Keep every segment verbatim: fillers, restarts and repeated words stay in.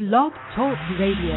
Blog Talk Radio.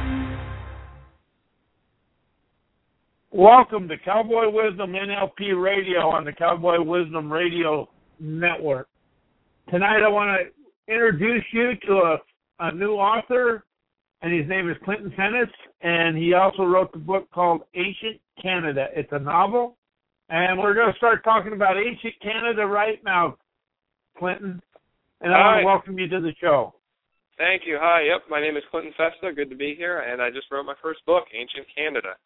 Welcome to Cowboy Wisdom N L P Radio on the Cowboy Wisdom Radio Network. Tonight I want to introduce you to a, a new author, and his name is Clinton Fennis, and he also wrote the book called Ancient Canada. It's a novel, and we're going to start talking about Ancient Canada right now, Clinton, and I Hi. want to welcome you to the show. Thank you. Hi. Yep. My name is Clinton Festa. Good to be here. And I just wrote my first book, Ancient Canada.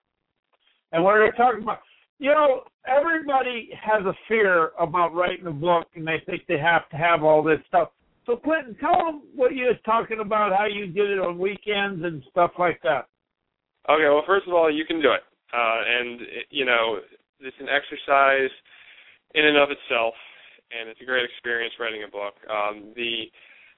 And we're going to talk about, you know, everybody has a fear about writing a book, and they think they have to have all this stuff. So, Clinton, tell them what you were talking about, how you did it on weekends and stuff like that. Okay. Well, first of all, you can do it. Uh, and, it, you know, it's an exercise in and of itself, and it's a great experience writing a book. Um, the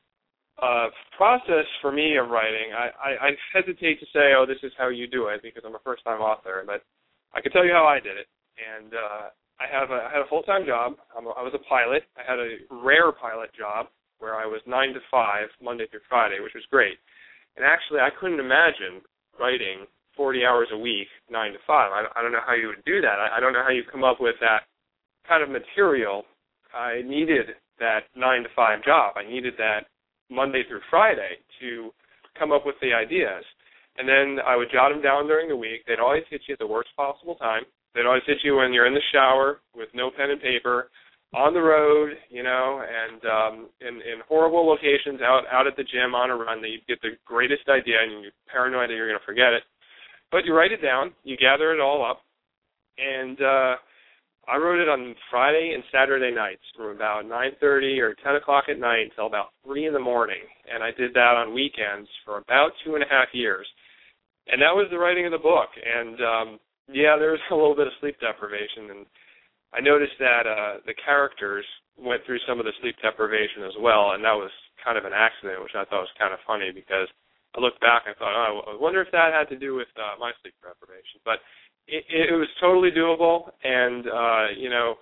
Uh, process for me of writing, I, I, I hesitate to say, oh, this is how you do it, because I'm a first-time author, but I can tell you how I did it. And uh, I have a, I had a full-time job. I'm a, I was a pilot. I had a rare pilot job where I was nine to five, Monday through Friday, which was great. And actually, I couldn't imagine writing forty hours a week, nine to five. I, I don't know how you would do that. I, I don't know how you come up with that kind of material. I needed that nine to five job. I needed that Monday through Friday to come up with the ideas. And then I would jot them down during the week. They'd always hit you at the worst possible time. They'd always hit you when you're in the shower with no pen and paper, on the road, you know, and um, in, in horrible locations, out, out at the gym on a run, that you get the greatest idea and you're paranoid that you're going to forget it. But you write it down, you gather it all up, and uh, I wrote it on Friday and Saturday nights from about nine thirty or ten o'clock at night until about three in the morning. And I did that on weekends for about two and a half years. And that was the writing of the book. And, um, yeah, there was a little bit of sleep deprivation. And I noticed that uh, the characters went through some of the sleep deprivation as well. And that was kind of an accident, which I thought was kind of funny, because I looked back and thought, oh, I wonder if that had to do with uh, my sleep deprivation. But It, it was totally doable, and, uh, you know,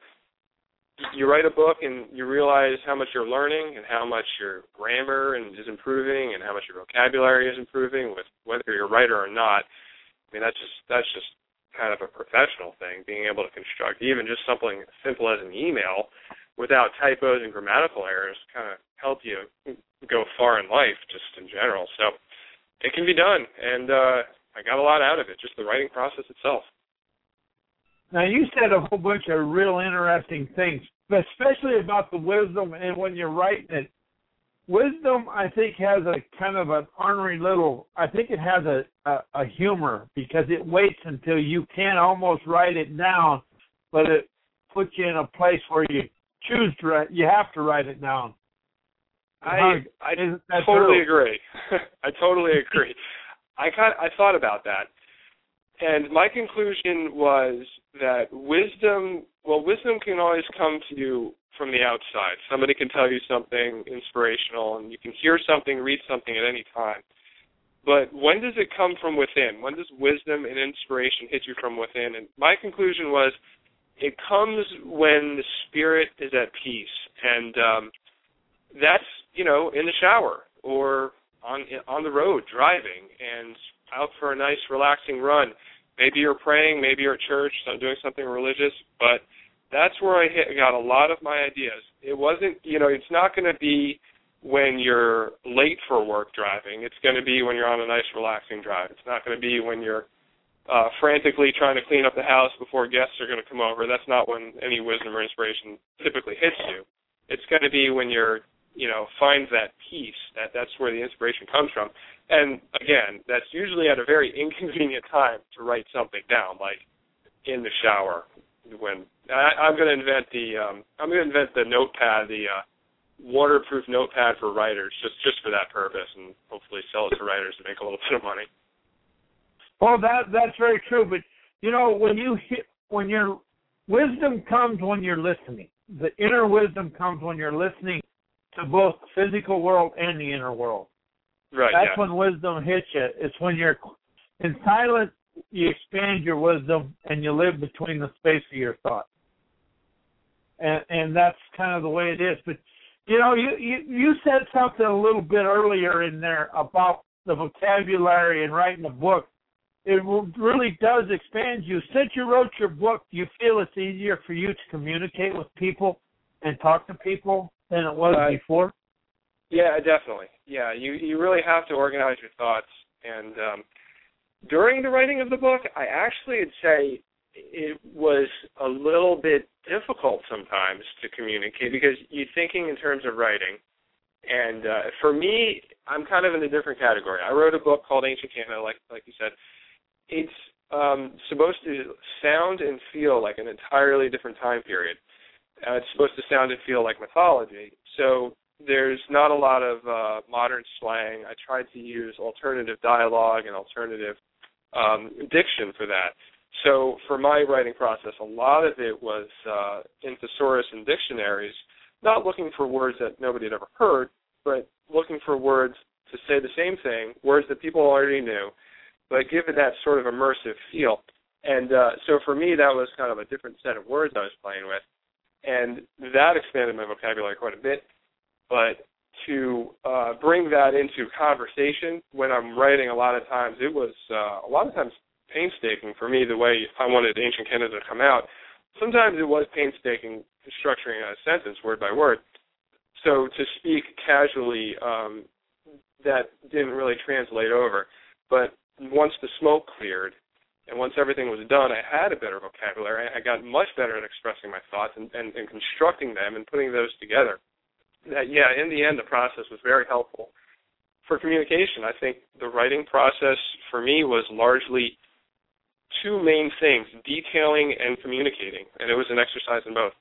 you write a book and you realize how much you're learning and how much your grammar and is improving and how much your vocabulary is improving, with whether you're a writer or not. I mean, that's just that's just kind of a professional thing, being able to construct even just something as simple as an email without typos and grammatical errors kind of help you go far in life just in general. So it can be done, and uh, I got a lot out of it, just the writing process itself. Now, you said a whole bunch of real interesting things, especially about the wisdom, and when you're writing it. Wisdom, I think, has a kind of an ornery little, I think it has a, a, a humor, because it waits until you can almost write it down, but it puts you in a place where you choose to write, you have to write it down. I I totally agree. I totally agree. I kind I thought about that. And my conclusion was that wisdom, well, wisdom can always come to you from the outside. Somebody can tell you something inspirational, and you can hear something, read something at any time. But when does it come from within? When does wisdom and inspiration hit you from within? And my conclusion was it comes when the spirit is at peace. And um, that's, you know, in the shower or on on the road driving and out for a nice relaxing run. Maybe you're praying, maybe you're at church, so doing something religious, but that's where I hit, got a lot of my ideas. It wasn't, you know, it's not going to be when you're late for work driving. It's going to be when you're on a nice relaxing drive. It's not going to be when you're uh, frantically trying to clean up the house before guests are going to come over. That's not when any wisdom or inspiration typically hits you. It's going to be when you're, you know, find that peace. That that's where the inspiration comes from. And again, that's usually at a very inconvenient time to write something down, like in the shower. When I, I'm going to invent the, um, I'm going to invent the notepad, the uh, waterproof notepad for writers, just just for that purpose, and hopefully sell it to writers to make a little bit of money. Well, that that's very true. But you know, when you hit, when your wisdom comes when you're listening, the inner wisdom comes when you're listening to both the physical world and the inner world. Right. That's yeah. when wisdom hits you. It's when you're in silence, you expand your wisdom, and you live between the space of your thoughts. And and that's kind of the way it is. But You know, you, you, you said something a little bit earlier in there about the vocabulary and writing a book. It really does expand you. Since you wrote your book, do you feel it's easier for you to communicate with people and talk to people than it was uh, before? Yeah, definitely. Yeah, you, you really have to organize your thoughts. And um, during the writing of the book, I actually would say it was a little bit difficult sometimes to communicate because you're thinking in terms of writing. And uh, for me, I'm kind of in a different category. I wrote a book called Ancient Canada, like like you said. It's um, supposed to sound and feel like an entirely different time period. Uh, it's supposed to sound and feel like mythology. So there's not a lot of uh, modern slang. I tried to use alternative dialogue and alternative um, diction for that. So for my writing process, a lot of it was uh, in thesaurus and dictionaries, not looking for words that nobody had ever heard, but looking for words to say the same thing, words that people already knew, but give it that sort of immersive feel. And uh, so for me, that was kind of a different set of words I was playing with, and that expanded my vocabulary quite a bit. But to uh, bring that into conversation when I'm writing, a lot of times it was uh, a lot of times painstaking for me the way I wanted Ancient Canada to come out. Sometimes it was painstaking structuring a sentence word by word. So to speak casually, um, that didn't really translate over. But once the smoke cleared and once everything was done, I had a better vocabulary. I got much better at expressing my thoughts and, and, and constructing them and putting those together. That, yeah, in the end, the process was very helpful for communication. I think the writing process for me was largely two main things, detailing and communicating, and it was an exercise in both.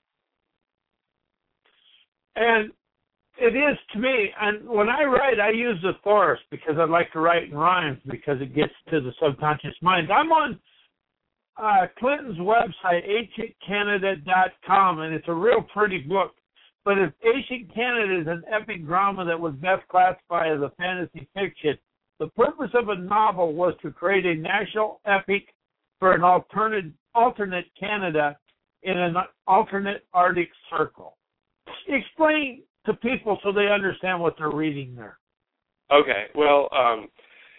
And it is to me, and when I write, I use the thesaurus because I like to write in rhymes because it gets to the subconscious mind. I'm on uh, Clinton's website, ancient canada dot com, and it's a real pretty book. But if Ancient Canada is an epic drama that was best classified as a fantasy fiction, the purpose of a novel was to create a national epic for an alternate, alternate Canada in an alternate Arctic Circle. Explain to people so they understand what they're reading there. Okay, well, um,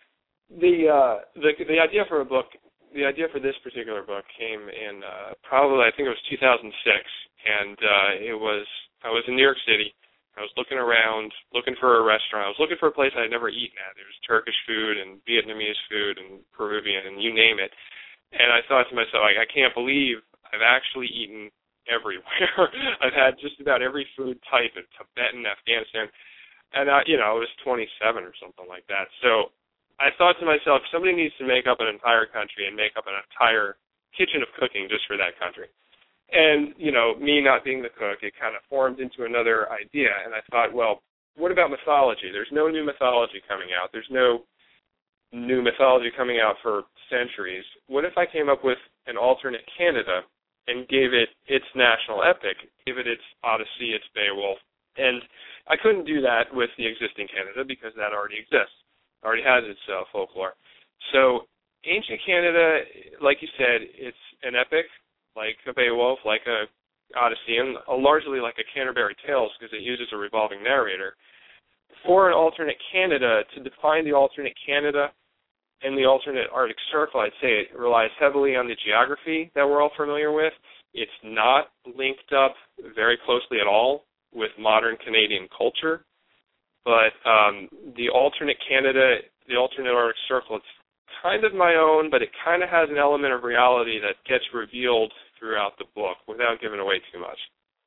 the, uh, the the idea for a book, the idea for this particular book came in uh, probably, I think it was two thousand six, and uh, it was, I was in New York City. I was looking around, looking for a restaurant. I was looking for a place I had never eaten at. There was Turkish food and Vietnamese food and Peruvian and you name it. And I thought to myself, like, I can't believe I've actually eaten everywhere. I've had just about every food type in Tibetan, Afghanistan, and, uh, you know, I was twenty-seven or something like that. So I thought to myself, somebody needs to make up an entire country and make up an entire kitchen of cooking just for that country. And, you know, me not being the cook, it kind of formed into another idea, and I thought, well, what about mythology? There's no new mythology coming out. There's no new mythology coming out for centuries. What if I came up with an alternate Canada and gave it its national epic, gave it its Odyssey, its Beowulf? And I couldn't do that with the existing Canada because that already exists, already has its uh, folklore. So Ancient Canada, like you said, it's an epic, like a Beowulf, like a Odyssey, and uh, largely like a Canterbury Tales because it uses a revolving narrator. For an alternate Canada, to define the alternate Canada and the alternate Arctic Circle, I'd say it relies heavily on the geography that we're all familiar with. It's not linked up very closely at all with modern Canadian culture. But um, the alternate Canada, the alternate Arctic Circle, it's kind of my own, but it kind of has an element of reality that gets revealed throughout the book without giving away too much.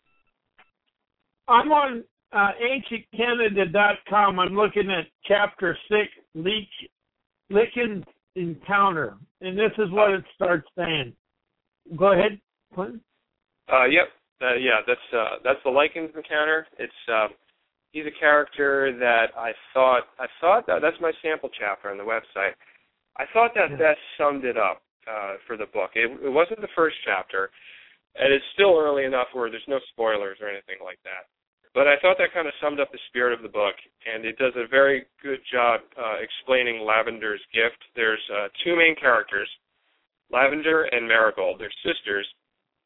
I'm on uh, ancient canada dot com. I'm looking at Chapter six, Leech, Lycan Encounter, and this is what it starts saying. Go ahead, Clinton. Uh, yep. Uh, yeah, that's uh, that's the Lycan's encounter. It's uh, he's a character that I thought I thought that that's my sample chapter on the website. I thought that best summed it up uh, for the book. It, it wasn't the first chapter, and it's still early enough where there's no spoilers or anything like that. But I thought that kind of summed up the spirit of the book, and it does a very good job uh, explaining Lavender's gift. There's uh, two main characters, Lavender and Marigold. They're sisters,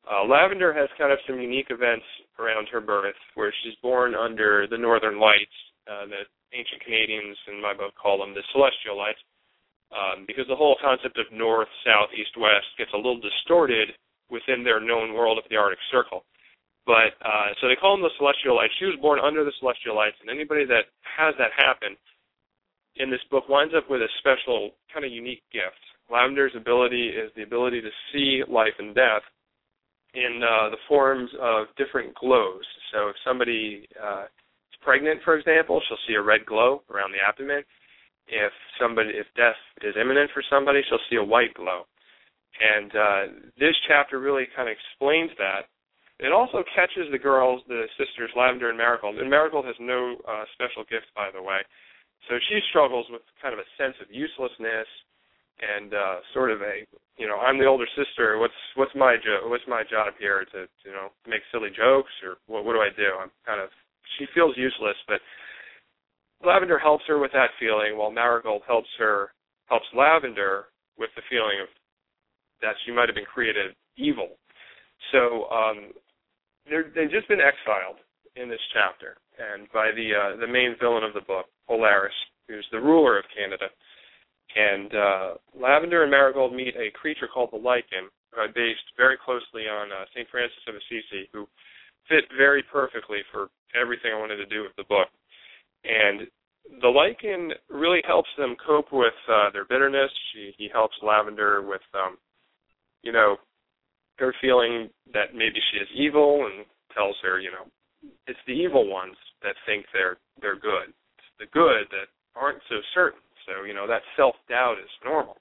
Uh, Lavender has kind of some unique events around her birth, where she's born under the Northern Lights, uh, that ancient Canadians in my book call them the Celestial Lights, um, because the whole concept of north, south, east, west gets a little distorted within their known world of the Arctic Circle. But, uh, so they call them the Celestial Lights. She was born under the Celestial Lights, and anybody that has that happen in this book winds up with a special, kind of unique gift. Lavender's ability is the ability to see life and death in uh, the forms of different glows. So if somebody uh, is pregnant, for example, she'll see a red glow around the abdomen. If somebody, if death is imminent for somebody, she'll see a white glow. And uh, this chapter really kind of explains that. It also catches the girls, the sisters, Lavender and Marigold. And Marigold has no uh, special gift, by the way. So she struggles with kind of a sense of uselessness and uh, sort of a, you know, I'm the older sister. What's what's my jo- what's my job here to, you know, make silly jokes, or what, what do I do? I'm kind of, she feels useless, but Lavender helps her with that feeling, while Marigold helps her helps Lavender with the feeling of that she might have been created evil. So um, they've just been exiled in this chapter, and by the uh, the main villain of the book, Polaris, who's the ruler of Canada. And uh, Lavender and Marigold meet a creature called the Lycan, uh, based very closely on uh, Saint Francis of Assisi, who fit very perfectly for everything I wanted to do with the book. And the Lycan really helps them cope with uh, their bitterness. She, he helps Lavender with, um, you know, her feeling that maybe she is evil, and tells her, you know, it's the evil ones that think they're they're good. It's the good that aren't so certain. So, you know, that self-doubt is normal.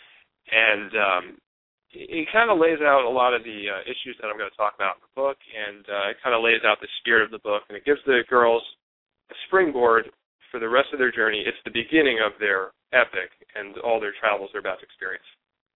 And um, it, it kind of lays out a lot of the uh, issues that I'm going to talk about in the book, and uh, it kind of lays out the spirit of the book, and it gives the girls a springboard for the rest of their journey. It's the beginning of their epic and all their travels they're about to experience.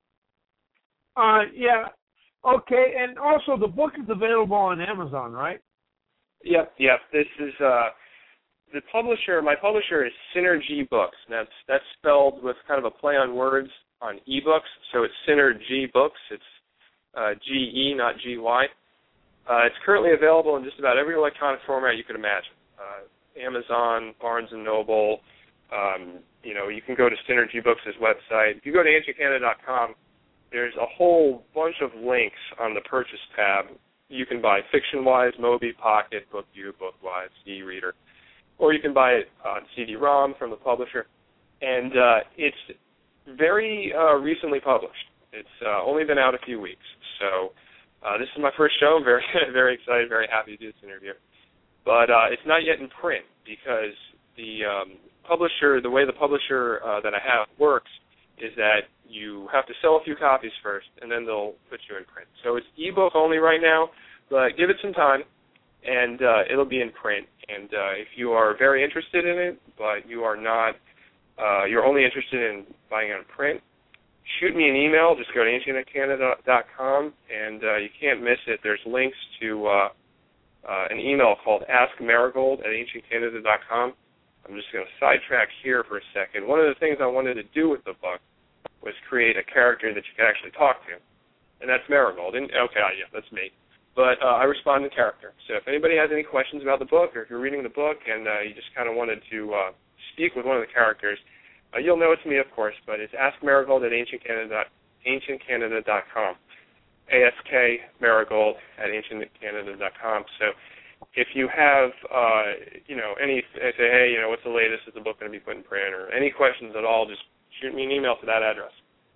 Uh, yeah. Okay, and also the book is available on Amazon, right? Yep, yep. This is uh, the publisher. My publisher is Synergy Books. That's that's spelled with kind of a play on words on ebooks. So it's Synergy Books. It's uh, G E, not G Y. Uh, it's currently available in just about every electronic format you could imagine. Uh, Amazon, Barnes and Noble. Um, you know, you can go to Synergy Books' website. If you go to ancient canada dot com, there's a whole bunch of links on the purchase tab. You can buy Fiction-Wise, Moby, Pocket, BookView, BookWise, e-reader, or you can buy it on C D ROM from the publisher. And uh, it's very uh, recently published. It's uh, only been out a few weeks. So uh, this is my first show. I'm very, very excited, very happy to do this interview. But uh, it's not yet in print, because the um, publisher, the way the publisher uh, that I have works is that you have to sell a few copies first, and then they'll put you in print. So it's ebook only right now, but give it some time, and uh, it'll be in print. And uh, if you are very interested in it, but you are not, uh, you're only interested in buying it in print, shoot me an email. Just go to ancient canada dot com, and uh, you can't miss it. There's links to uh, uh, an email called ask marigold at ancient canada dot com. I'm just going to sidetrack here for a second. One of the things I wanted to do with the book was create a character that you could actually talk to, and that's Marigold. And, okay, yeah, that's me. But uh, I respond in character. So if anybody has any questions about the book, or if you're reading the book and uh, you just kind of wanted to uh, speak with one of the characters, uh, you'll know it's me, of course, but it's ask marigold at ancient canada dot com. A S K Marigold at ancient canada dot com. So if you have, uh, you know, any, say, hey, you know, what's the latest? Is the book going to be put in print? Or any questions at all, just shoot me an email to that address.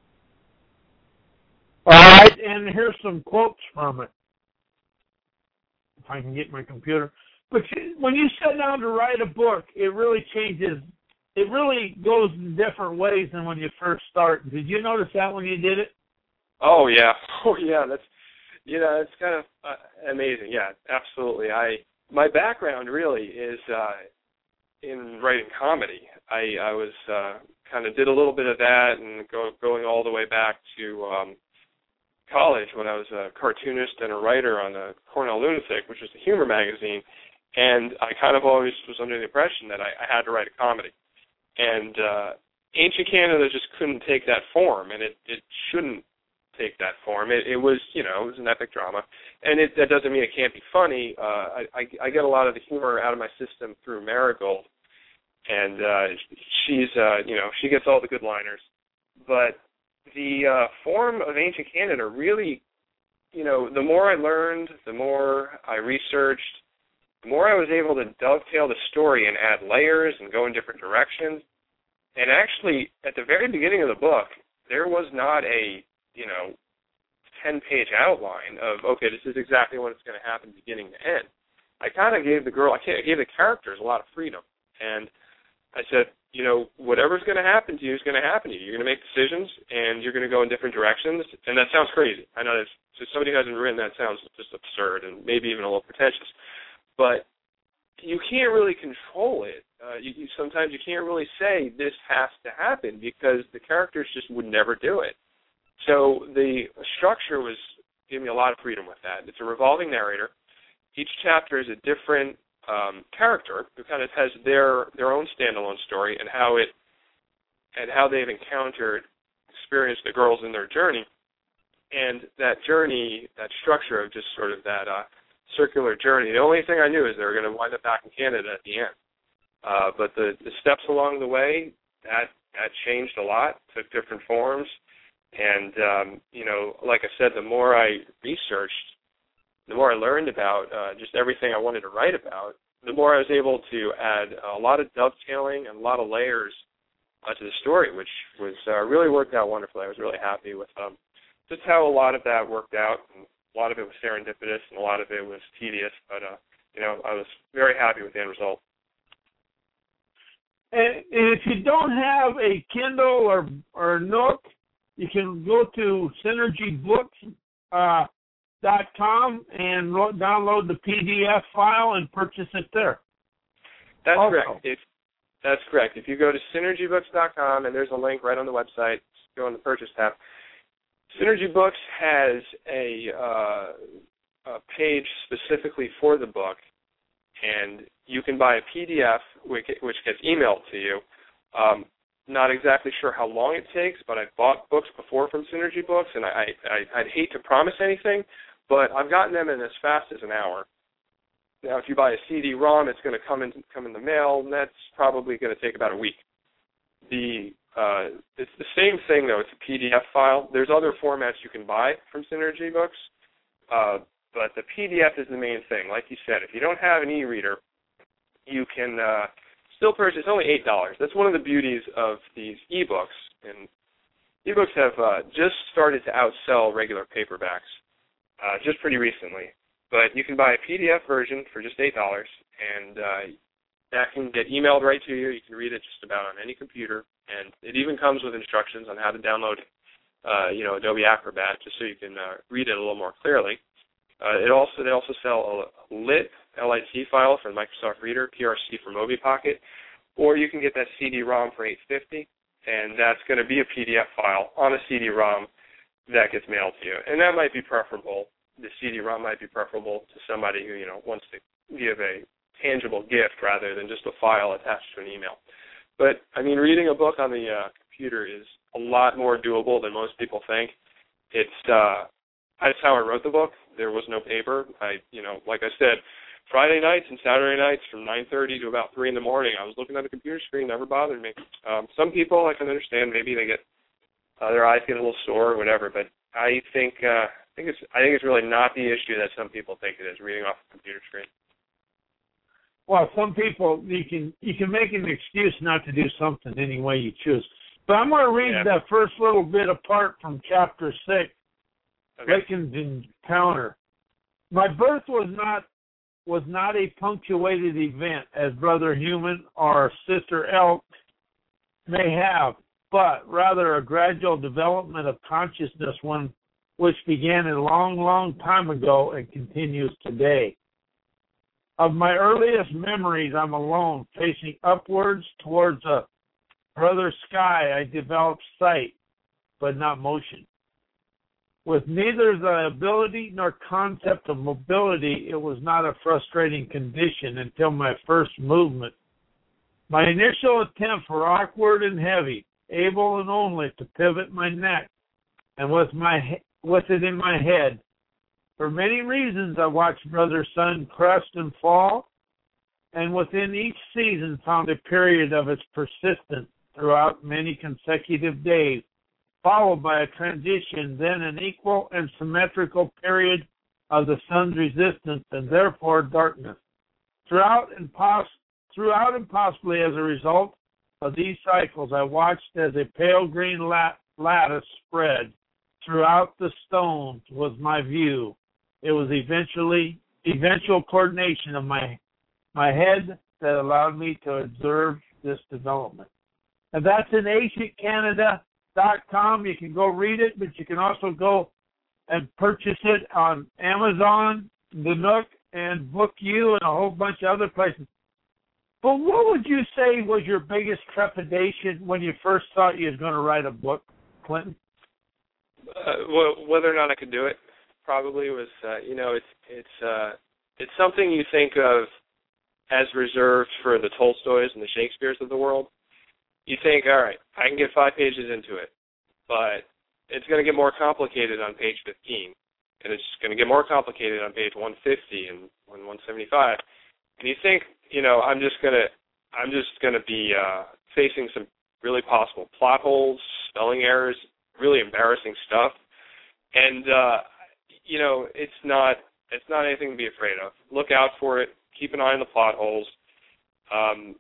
All right, and here's some quotes from it, if I can get my computer. But when you sit down to write a book, it really changes. It really goes in different ways than when you first start. Did you notice that when you did it? Oh, yeah. Oh, yeah. That's, you know, it's kind of uh, amazing. Yeah, absolutely. I my background really is uh, in writing comedy. I, I was uh, kind of did a little bit of that, and go, going all the way back to um, college when I was a cartoonist and a writer on the Cornell Lunatic, which was a humor magazine. And I kind of always was under the impression that I, I had to write a comedy. And uh, Ancient Canada just couldn't take that form, and it, it shouldn't take that form. It, it was, you know, it was an epic drama, and it, that doesn't mean it can't be funny. Uh, I, I, I get a lot of the humor out of my system through Marigold, and uh, she's, uh, you know, she gets all the good liners. But the uh, form of Ancient Canada really, you know, the more I learned, the more I researched, the more I was able to dovetail the story and add layers and go in different directions. And actually, at the very beginning of the book, there was not a, you know, ten-page outline of, okay, this is exactly what it's going to happen beginning to end. I kind of gave the girl, I gave the characters a lot of freedom. And I said, you know, whatever's going to happen to you is going to happen to you. You're going to make decisions, and you're going to go in different directions. And that sounds crazy. I know that's, to somebody who hasn't written that sounds just absurd and maybe even a little pretentious. But you can't really control it. Uh, you, you, sometimes you can't really say this has to happen because the characters just would never do it. So the structure was giving me a lot of freedom with that. It's a revolving narrator. Each chapter is a different um, character who kind of has their their own standalone story and how it and how they've encountered, experienced the girls in their journey, and that journey, that structure of just sort of that uh, circular journey. The only thing I knew is they were going to wind up back in Canada at the end. Uh, but the, the steps along the way, that that changed a lot, took different forms. And, um, you know, like I said, the more I researched, the more I learned about uh, just everything I wanted to write about, the more I was able to add a lot of dovetailing and a lot of layers uh, to the story, which was uh, really worked out wonderfully. I was really happy with um, just how a lot of that worked out. And a lot of it was serendipitous and a lot of it was tedious, but, uh, you know, I was very happy with the end result. And if you don't have a Kindle or or Nook, you can go to synergy books dot com uh, and ro- download the P D F file and purchase it there. That's also. correct. If, that's correct. If you go to synergy books dot com, and there's a link right on the website, go on the purchase tab. Synergy Books has a, uh, a page specifically for the book, and you can buy a P D F which, which gets emailed to you. Um, not exactly sure how long it takes, but I've bought books before from Synergy Books, and I, I, I'd hate to promise anything, but I've gotten them in as fast as an hour. Now, if you buy a C D ROM, it's going to come in come in the mail, and that's probably going to take about a week. The uh, it's the same thing, though. It's a P D F file. There's other formats you can buy from Synergy Books, uh, but the P D F is the main thing. Like you said, if you don't have an e-reader, you can uh, still purchase. It's only eight dollars. That's one of the beauties of these e-books. And e-books have uh, just started to outsell regular paperbacks, uh, just pretty recently. But you can buy a P D F version for just eight dollars, and uh, that can get emailed right to you. You can read it just about on any computer, and it even comes with instructions on how to download, uh, you know, Adobe Acrobat, just so you can uh, read it a little more clearly. Uh, it also they also sell a lit L I T file for the Microsoft Reader, P R C for MobiPocket, or you can get that C D ROM for eight dollars and fifty cents, and that's going to be a P D F file on a C D ROM that gets mailed to you, and that might be preferable. The C D ROM might be preferable to somebody who, you know, wants to give a tangible gift rather than just a file attached to an email. But, I mean, reading a book on the uh, computer is a lot more doable than most people think. It's, uh, that's how I wrote the book. There was no paper. I, you know, like I said, Friday nights and Saturday nights from nine thirty to about three in the morning, I was looking at a computer screen, never bothered me. Um, some people, I can understand, maybe they get, uh, their eyes get a little sore or whatever, but I think, uh, I think it's I think it's really not the issue that some people think it is, reading off a computer screen. Well, some people, you can you can make an excuse not to do something any way you choose. But I'm going to read yeah. that first little bit apart from chapter six, okay. Lincoln's Encounter. My birth was not was not a punctuated event, as Brother Human or Sister Elk may have, but rather a gradual development of consciousness, one which began a long, long time ago and continues today. Of my earliest memories, I'm alone, facing upwards towards a brother sky. I developed sight, but not motion. With neither the ability nor concept of mobility, it was not a frustrating condition until my first movement. My initial attempts were awkward and heavy, able and only to pivot my neck and with my with it in my head. For many reasons, I watched Brother Sun crest and fall, and within each season found a period of its persistence throughout many consecutive days, followed by a transition, then an equal and symmetrical period of the sun's resistance and therefore darkness. Throughout and, pos- throughout and possibly as a result of these cycles, I watched as a pale green lat- lattice spread throughout the stones was my view. It was eventually eventual coordination of my my head that allowed me to observe this development. And that's in ancient canada dot com. You can go read it, but you can also go and purchase it on Amazon, the Nook, and BookU, and a whole bunch of other places. But what would you say was your biggest trepidation when you first thought you was going to write a book, Clinton? Uh, well, whether or not I could do it probably was, uh, you know, it's it's uh, it's something you think of as reserved for the Tolstoys and the Shakespeares of the world. You think, all right, I can get five pages into it, but it's going to get more complicated on page fifteen, and it's going to get more complicated on page one fifty and one seventy-five. And you think, you know, I'm just going to, I'm just going to be uh, facing some really possible plot holes, spelling errors, really embarrassing stuff, and uh, you know, it's not, it's not anything to be afraid of. Look out for it. Keep an eye on the plot holes. Um,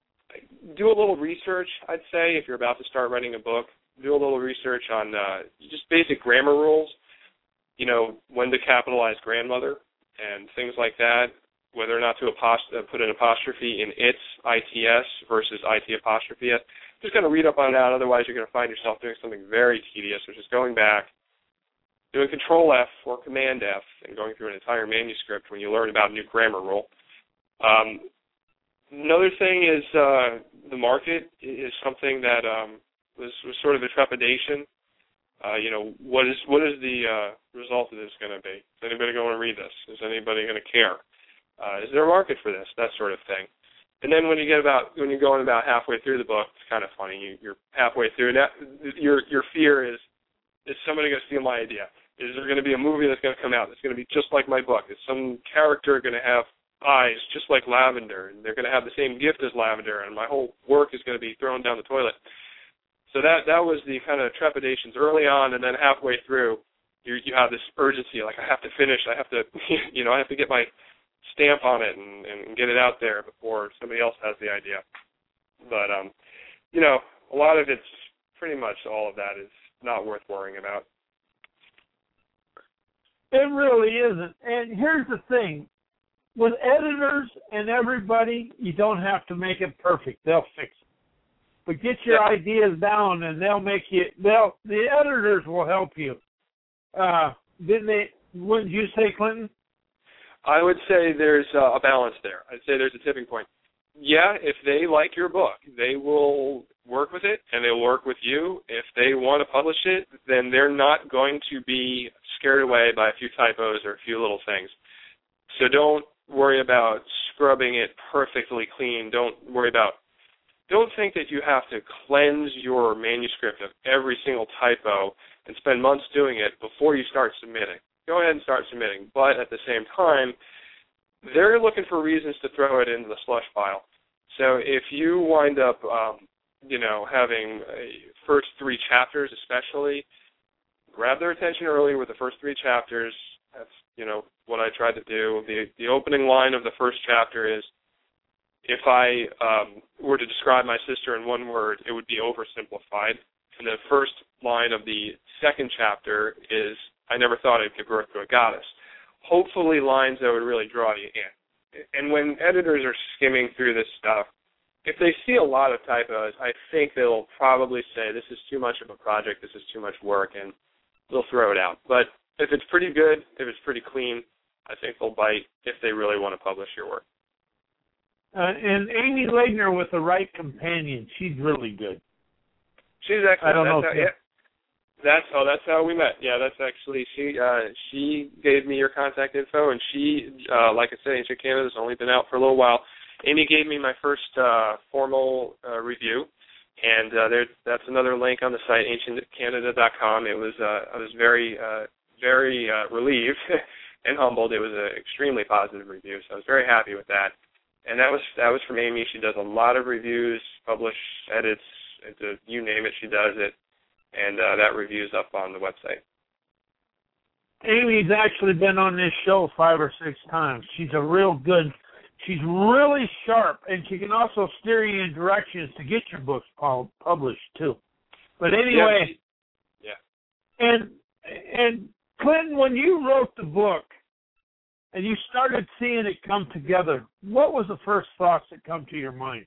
do a little research, I'd say, if you're about to start writing a book. Do a little research on uh, just basic grammar rules. You know, when to capitalize grandmother and things like that. Whether or not to apost- uh, put an apostrophe in its, I T S, versus I T apostrophe S. Just going to read up on that. Otherwise, you're going to find yourself doing something very tedious, which is going back, doing Control F or Command F, and going through an entire manuscript when you learn about a new grammar rule. Um, another thing is uh, the market is something that um, was, was sort of a trepidation. Uh, you know, what is what is the uh, result of this going to be? Is anybody going to read this? Is anybody going to care? Uh, is there a market for this? That sort of thing. And then when you get about when you're going about halfway through the book, it's kind of funny. You, you're halfway through. Now, your your fear is, is somebody going to steal my idea? Is there going to be a movie that's going to come out that's going to be just like my book? Is some character going to have eyes just like Lavender, and they're going to have the same gift as Lavender, and my whole work is going to be thrown down the toilet? So that that was the kind of trepidations early on, and then halfway through, you you have this urgency, like I have to finish, I have to, you know, I have to get my stamp on it and, and get it out there before somebody else has the idea. But um, you know, a lot of it's pretty much all of that is not worth worrying about. It really isn't. And here's the thing. With editors and everybody, you don't have to make it perfect. They'll fix it. But get your yeah. ideas down, and they'll make you. They'll the editors will help you. Uh, didn't they? Wouldn't you say, Clinton? I would say there's uh, a balance there. I'd say there's a tipping point. Yeah, if they like your book, they will work with it, and they'll work with you. If they want to publish it, then they're not going to be scared away by a few typos or a few little things. So don't worry about scrubbing it perfectly clean. Don't worry about, don't think that you have to cleanse your manuscript of every single typo and spend months doing it before you start submitting. Go ahead and start submitting. But at the same time, they're looking for reasons to throw it into the slush pile. So if you wind up, um, you know, having a first three chapters especially, grab their attention early with the first three chapters. That's, you know, what I tried to do. The the opening line of the first chapter is, if I um, were to describe my sister in one word, it would be oversimplified. And the first line of the second chapter is, I never thought I'd give birth to a goddess. Hopefully lines that would really draw you in. And when editors are skimming through this stuff, if they see a lot of typos, I think they'll probably say, this is too much of a project, this is too much work, and they'll throw it out. But if it's pretty good, if it's pretty clean, I think they'll bite if they really want to publish your work. Uh, and Amy Legner with the right companion, she's really good. She's excellent. I don't that's know. How, yeah. That's oh, that's how we met. Yeah, that's actually she. Uh, she gave me your contact info, and she, uh, like I said, Ancient Canada's only been out for a little while. Amy gave me my first uh, formal uh, review. And uh, there, that's another link on the site, ancient canada dot com. It was, uh, I was very, uh, very uh, relieved and humbled. It was an extremely positive review, so I was very happy with that. And that was that was from Amy. She does a lot of reviews, publish edits, into, you name it, she does it. And uh, that review's up on the website. Amy's actually been on this show five or six times. She's a real good, she's really sharp, and she can also steer you in directions to get your books published, too. But anyway, yeah. yeah. And, and Clinton, when you wrote the book and you started seeing it come together, what was the first thoughts that come to your mind?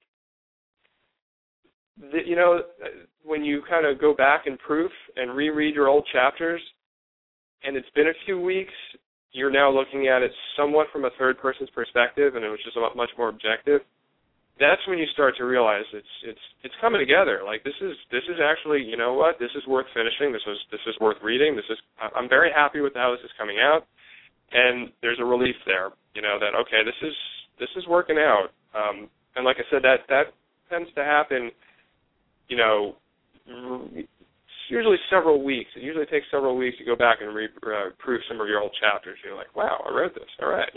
The, you know, when you kind of go back and proof and reread your old chapters, and it's been a few weeks, you're now looking at it somewhat from a third person's perspective, and it was just a much more objective. That's when you start to realize it's it's it's coming together. Like this is this is actually, you know what, this is worth finishing. This is this is worth reading. This is I'm very happy with how this is coming out, and there's a relief there. You know that okay, this is this is working out. Um, and like I said, that that tends to happen. You know. Usually several weeks. It usually takes several weeks to go back and re- uh, proof some of your old chapters. You're like, wow, I wrote this. All right.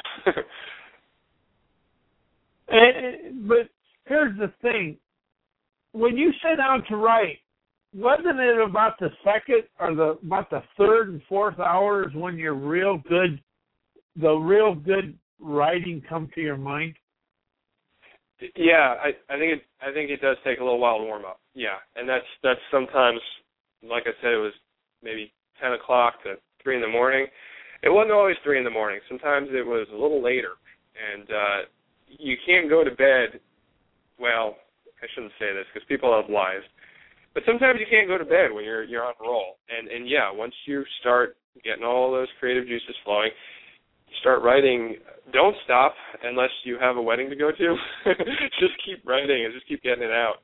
and, but here's the thing. When you sit down to write, wasn't it about the second or the about the third and fourth hours when you're real good, the real good writing come to your mind? Yeah, I, I think it. I think it does take a little while to warm up. Yeah, and that's that's sometimes. Like I said, it was maybe ten o'clock to three in the morning. It wasn't always three in the morning. Sometimes it was a little later. And uh, you can't go to bed, well, I shouldn't say this because people have lives, but sometimes you can't go to bed when you're you're on a roll. And, and yeah, once you start getting all those creative juices flowing, you start writing. Don't stop unless you have a wedding to go to. Just keep writing and just keep getting it out.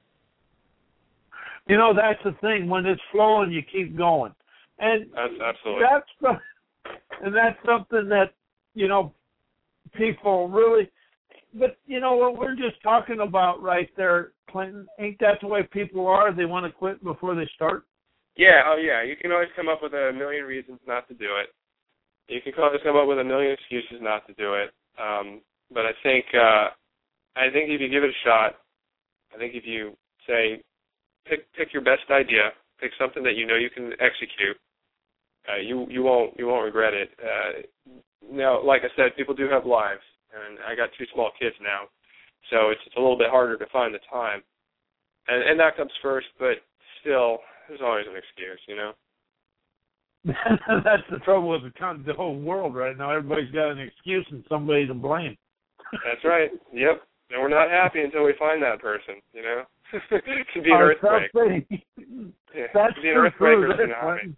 You know, that's the thing. When it's flowing, you keep going. And that's absolutely. That's, and that's something that, you know, people really, but, you know, what we're just talking about right there, Clinton, ain't that the way people are? They want to quit before they start? Yeah, oh yeah. You can always come up with a million reasons not to do it. You can always come up with a million excuses not to do it. Um, but I think, uh, I think if you give it a shot, I think if you say, Pick pick your best idea. Pick something that you know you can execute. Uh, you you won't you won't regret it. Uh, now, like I said, people do have lives, and I got two small kids now, so it's, it's a little bit harder to find the time, and and that comes first. But still, there's always an excuse, you know. That's the trouble with the, the whole world right now. Everybody's got an excuse and somebody to blame. That's right. Yep. And we're not happy until we find that person, you know. It can be an earthquake. Yeah, that's be an too earthquake true.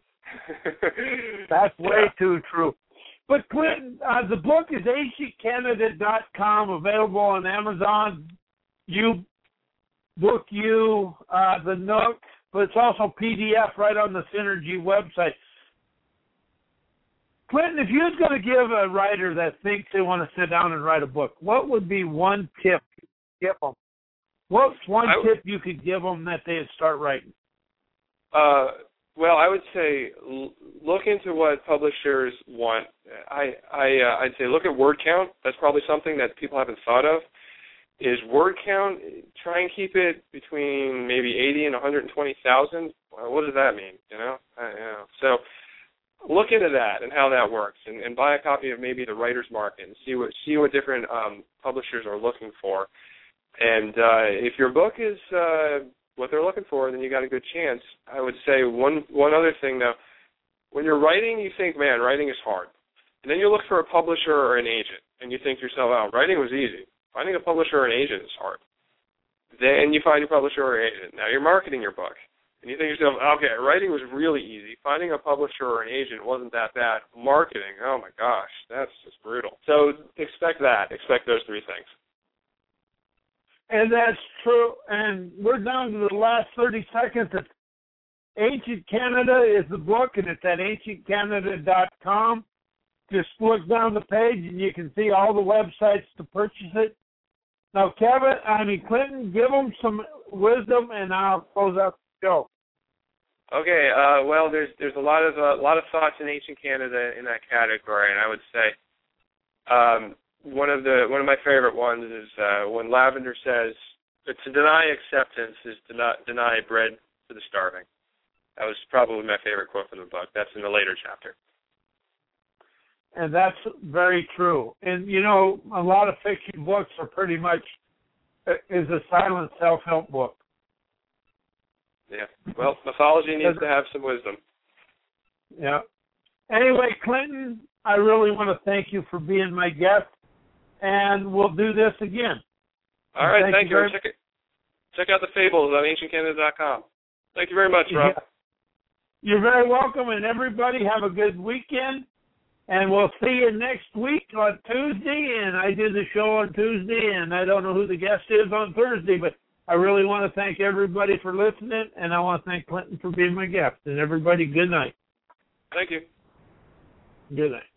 That's way yeah. too true. But Clinton, uh, the book is ancient canada dot com, available on Amazon, you, Book You, uh, the Nook, but it's also P D F right on the Synergy website. Clinton, if you was going to give a writer that thinks they want to sit down and write a book, what would be one tip you could give them? What's one I, tip you could give them that they'd start writing? Uh, well, I would say l- look into what publishers want. I, I, uh, I'd say look at word count. That's probably something that people haven't thought of. Is word count, try and keep it between maybe eighty and one hundred twenty thousand. Well, what does that mean, you know? I, you know? So look into that and how that works, and, and buy a copy of maybe the Writer's Market and see what see what different um, publishers are looking for. And uh, if your book is uh, what they're looking for, then you got a good chance. I would say one one other thing, though. When you're writing, you think, man, writing is hard. And then you look for a publisher or an agent, and you think to yourself, oh, writing was easy. Finding a publisher or an agent is hard. Then you find your publisher or agent. Now you're marketing your book. And you think to yourself, okay, writing was really easy. Finding a publisher or an agent wasn't that bad. Marketing, oh, my gosh, that's just brutal. So expect that. Expect those three things. And that's true. And we're down to the last thirty seconds. Ancient Canada is the book, and it's at ancient canada dot com. Just look down the page, and you can see all the websites to purchase it. Now, Kevin, I mean, Clinton, give them some wisdom, and I'll close out the show. Okay. Uh, well, there's there's a lot of a uh, lot of thoughts in ancient Canada in that category, and I would say um, one of the one of my favorite ones is uh, when Lavender says, "To deny acceptance is to not deny bread to the starving." That was probably my favorite quote from the book. That's in the later chapter. And that's very true. And, you know, a lot of fiction books are pretty much is a silent self-help book. Yeah. Well, mythology needs to have some wisdom. Yeah. Anyway, Clinton, I really want to thank you for being my guest, and we'll do this again. All right. Thank, thank you. you. Check, it, check out the Fables on ancient canada dot com. Thank you very much, Rob. Yeah. You're very welcome, and everybody have a good weekend. And we'll see you next week on Tuesday. And I did the show on Tuesday, and I don't know who the guest is on Thursday, but I really want to thank everybody for listening, and I want to thank Clinton for being my guest. And everybody, good night. Thank you. Good night.